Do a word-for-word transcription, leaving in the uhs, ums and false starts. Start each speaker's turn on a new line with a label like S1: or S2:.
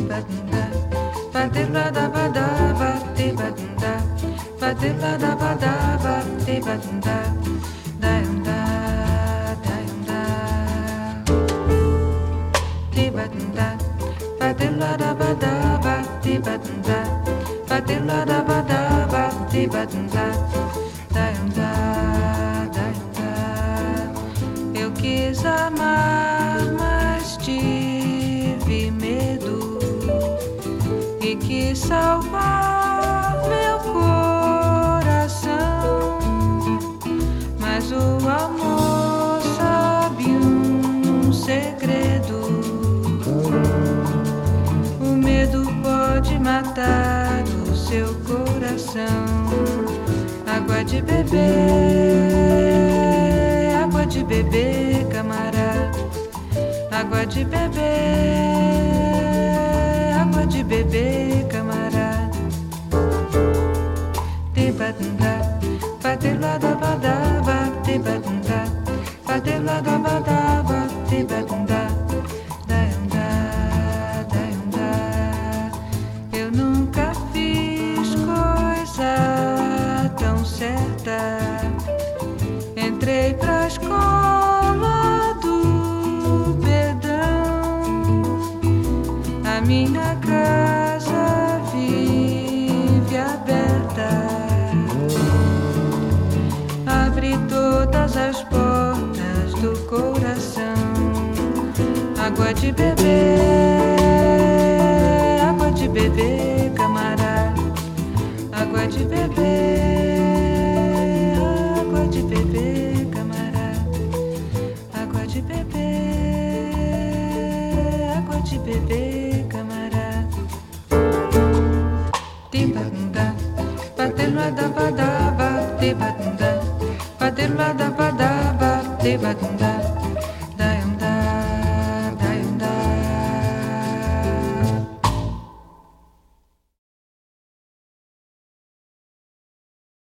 S1: badunda, badilla da badaba, de badunda, badilla da badaba, de badunda, dayunda, dayunda, de badunda, badilla da badaba, de badunda, badilla da badaba, de badunda, dayunda, dayunda. Eu quis amar, mas tive medo e quis salvar meu coração, mas o amor sabe um segredo. O medo pode matar o seu coração. Água de beber, água de beber, camarada. Água de beber, água de beber, camarada. De badunda, badela da badaba, de badunda, badela da badaba, de badunda, dayunda, dayunda. Eu nunca fiz coisa tão certa. Entrei pra escola do perdão. A minha casa vive aberta. Abre todas as portas do coração. Água de beber, água de beber, camarada. Água de beber, água de beber, camarada. Água de beber, água de beber, camarada. Tibadunda, badela da badaba, tibadunda, badela da badaba, tibadunda.